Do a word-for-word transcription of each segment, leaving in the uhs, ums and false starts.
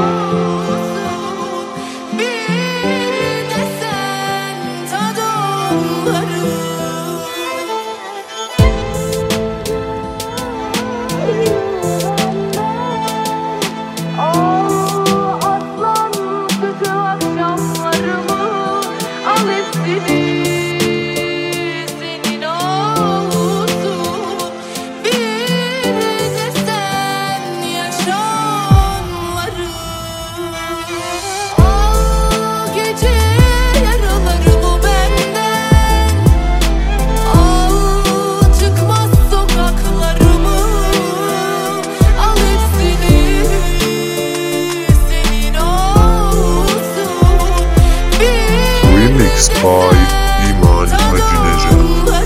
by ایمان ایمجینیشن.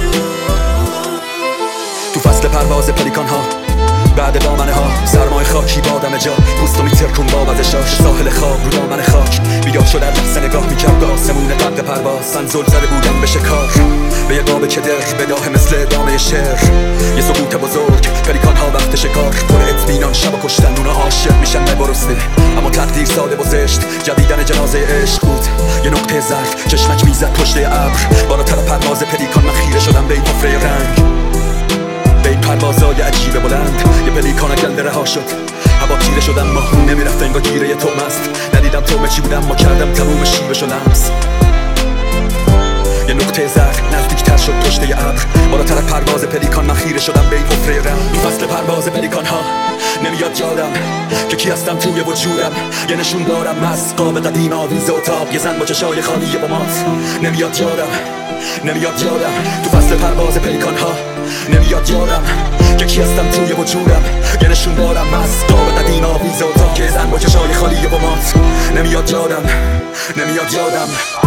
تو فصل پرواز پلیکان ها بعد دامنه ها سرمای خاکی بادم جا پوستو میترکون با وزشاش ساحل خواب رو دامن خاک بیدار شد از لحظه نگاه میکرد آسمون قد پرواز من زل زده بودم به شکار به یه قاب کدر بداه مثل ادامه شعر یه ثبوت بزرگ پلیکان ها وقت شکار پر اطمینان شب و کشتن اونا عاشق میشن نبرسته اما تقدیر ساده و زشت جدیدن جنازه عشق بود یه نقطه زرد چشمک میزد پشت ابر بالاتر پرواز پلیکان من خیره شدم به این حفره رنگ به این پروازای عجیب بلند یه پلیکان گنده رها شد هوا تیره شدم ما نمیرفت انگار گیره یه توم است ندیدم تومه چی بودم ما کردم تموم شیبش و لمس یه نقطه زرد نزدیکتر شد پشت یه ابر بالاتر پرواز پلیکان من خیره شدم به این حفره رنگ این فصل پرواز پلیکان ها نمیاد یادم که کی هستم توی وجودم یه نشون دارم از قاب قدیم آویز اتاق یه زن با چشای خالی با مات نمیاد یادم نمیاد یادم تو فصل پرواز پلیکان ها نمیاد یادم که کی هستم توی وجودم یه نشون دارم از قاب قدیم آویز اتاق یه زن با چشای خالی با مات نمیاد یادم نمیاد یادم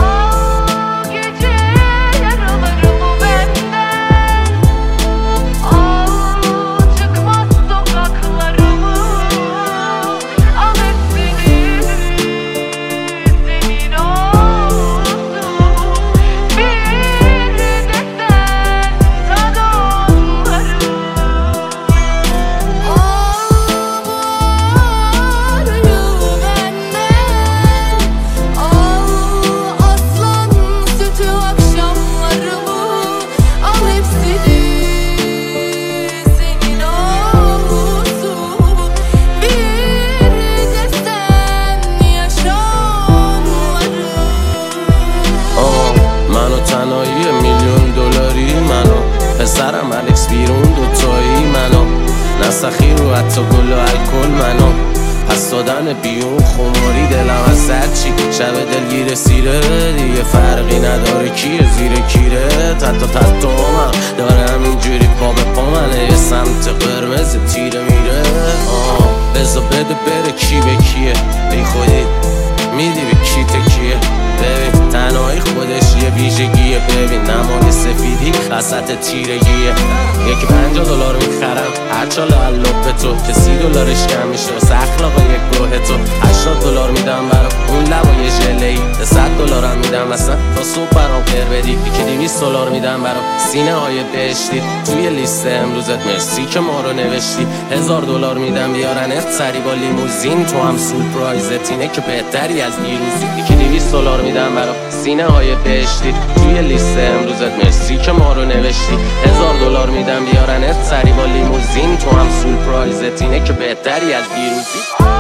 پسرم الکس بیرون دوتایی منو نسخی رو حتی گل و الکل منو پس دادن بیون خماری دلم از سر چی شب دلگیر سیره دیگه فرقی نداره کیه زیر کیره تتا تتا من داره همینجوری پا به پا منه یه سمت قرمز تیره میره آه بزا بده بره کی به کیه بی خودی میدی به کی تکیه ببین تنهایی خودش یه ویژگیه ببین نمای سفیدی وسط تیرگیه یکی پنجاه دلار میخرم هرچا لالوپ تو که سی دلارش کم میشه واسه اخلاقا یک گروه تو هشتاد دلار میدم برام اون لبای ژله‌ای به صد دلارم میدم مثلا تا صبح برام قر بدی یکی دویست دلار میدم برام سینه های بهشتی توی لیست امروزت مرسی که ما رو نوشتی هزار دلار میدم بیارنت سری با لیموزین تو هم سورپرایزت اینه که بهتری از دیروزی یکی دویست دلار میدم برام سینه های بهشتی توی لیست امروزت مرسی که ما رو نوشتی هزار دلار میدم بیارنت سری با لیموزین تو هم سورپرایزت اینه که بهتری از دیروزی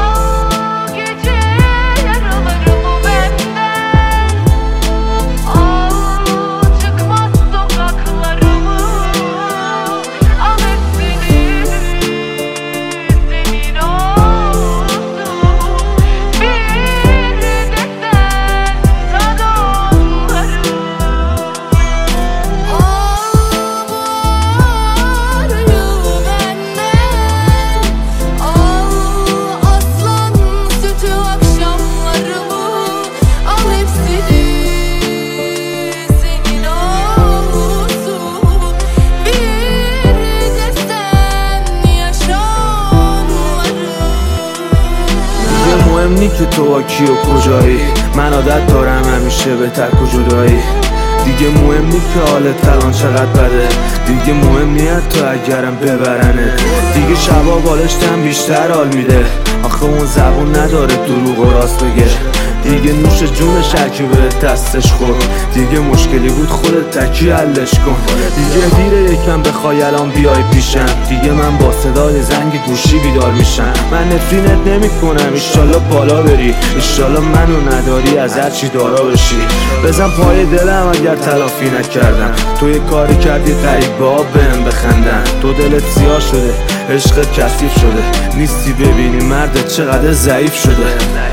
مهم که تو با کی و کجایی من عادت دارم همیشه به ترک و جدایی دیگه مهم نی که حالت الان چقدر بده دیگه مهم نیت تو اگرم ببرنه دیگه شبا بالشتم بیشتر حال میده آخه اون اما زبون نداره دروغ و راست بگه. دیگه نوش جونش هرکی به دستش خورد، دیگه مشکلی بود خودت تکی حلش کن. دیگه دیره یکم بخوای الان بیای پیشم، دیگه من با صدای زنگ گوشی بیدار میشم. من نفرینت نمی کنم، ایشالله بالا بری، ایشالله منو نداری از هرچی دارا بشی. بزن پای دلم اگر تلافی نکردم، تو یه کاری کردی غریبه ها بهم بخندن. تو دلت سیاه شده، عشقت کثیف شده، نیستی ببینی مردت چقدر ضعیف شده.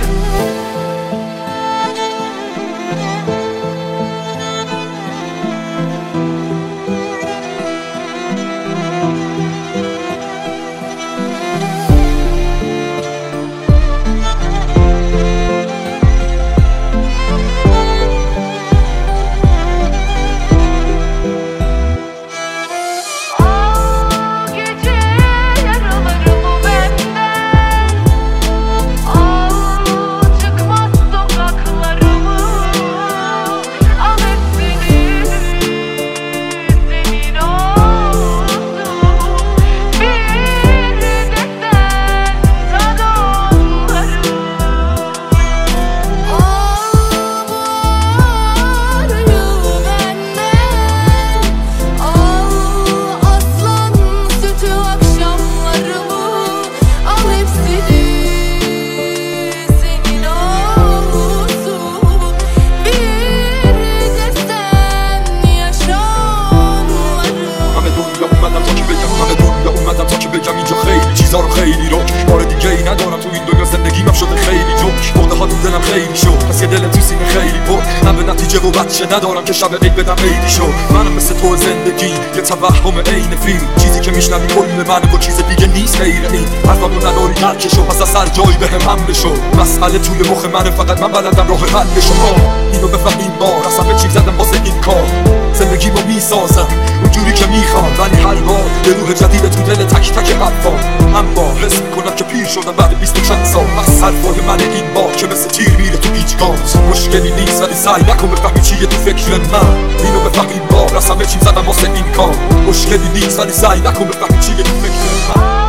خیلی روک بار دیگه ای ندارم تو این دنیا، زندگیم شده خیلی جوک. مرده ها تو دلم خیلی شد، پس یه دل تو سینه خیلی پر. من به نتیجه و بچه ندارم که شب عید بدم عیدی شد. منم مثل تو زندگی یه توهم عین فیلم، چیزی که میشنوی کل منه و چیز دیگه نیست غیر این. حرفمو نداری درکشو، پس از سر جایی بهم حمله شو. مسئله توی مخ منه، فقط من بلدم راه حلشو. اینو بفهمین بار اصلا به چی زدم واسه این کار. زندگیمو میسازم اونجوری که میخوام، ولی هر بار یه روح جدید تو دل تک تک حرفام. اما حس میکنم که پیر شدم بعد بیست و چند سال. بس حرفای من این بار که مثل تیر میره تو هیچگاه. مشکلی نیست ولی سعی نکن بفهمی چیه تو فکر من. اینو بفهمین بار اصلا به چی زدم واسه این کار. مشکلی نیست ولی سعی نکن بفهمی چیه تو فکر من.